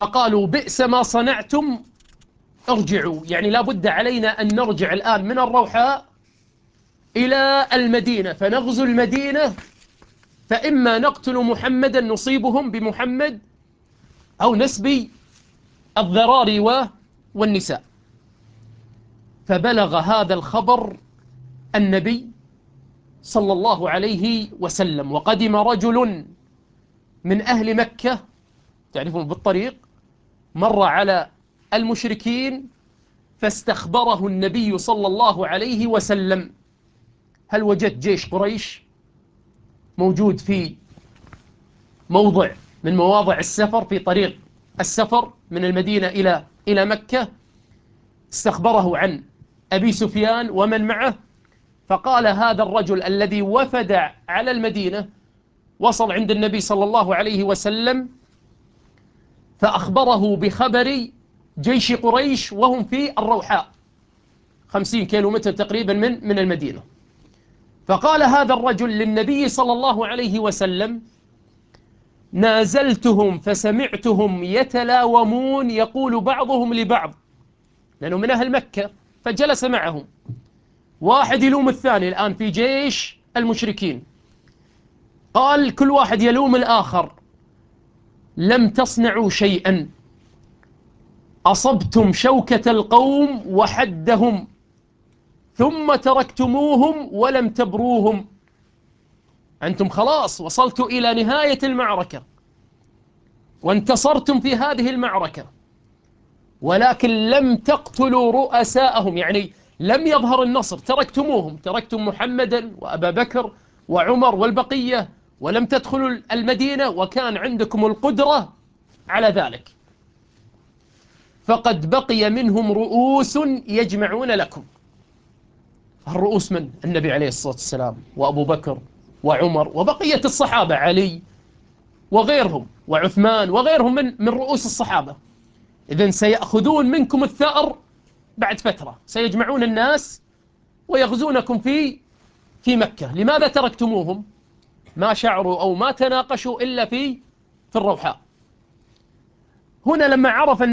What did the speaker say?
فقالوا بئس ما صنعتم، ارجعوا. يعني لا بد علينا أن نرجع الآن من الروحاء إلى المدينة فنغزو المدينة، فإما نقتل محمدا نصيبهم بمحمد أو نسبي الذراري والنساء. فبلغ هذا الخبر النبي صلى الله عليه وسلم، وقدم رجل من أهل مكة تعرفون بالطريق، مر على المشركين فاستخبره النبي صلى الله عليه وسلم. هل وجدت جيش قريش موجود في موضع من مواضع السفر في طريق السفر من المدينة إلى مكة؟ استخبره عن أبي سفيان ومن معه، فقال هذا الرجل الذي وفد على المدينة وصل عند النبي صلى الله عليه وسلم فأخبره بخبر جيش قريش وهم في الروحاء 50 كيلومتر تقريبا من المدينة. فقال هذا الرجل للنبي صلى الله عليه وسلم نازلتهم فسمعتهم يتلاومون، يقول بعضهم لبعض، لأنه من أهل مكة فجلس معهم، واحد يلوم الثاني الآن في جيش المشركين، قال كل واحد يلوم الآخر لم تصنعوا شيئا، أصبتم شوكة القوم وحدهم ثم تركتموهم ولم تبروهم. أنتم خلاص وصلتوا إلى نهاية المعركة وانتصرتم في هذه المعركة، ولكن لم تقتلوا رؤساءهم، يعني لم يظهر النصر، تركتموهم، تركتم محمدا وأبا بكر وعمر والبقية ولم تدخلوا المدينة وكان عندكم القدرة على ذلك. فقد بقي منهم رؤوس يجمعون لكم. الرؤوس من؟ النبي عليه الصلاة والسلام وأبو بكر وعمر وبقية الصحابة، علي وغيرهم وعثمان وغيرهم من رؤوس الصحابة. إذن سيأخذون منكم الثأر بعد فترة، سيجمعون الناس ويغزونكم في مكة. لماذا تركتموهم؟ ما شعروا أو ما تناقشوا إلا في الروحاء. هنا لما عرف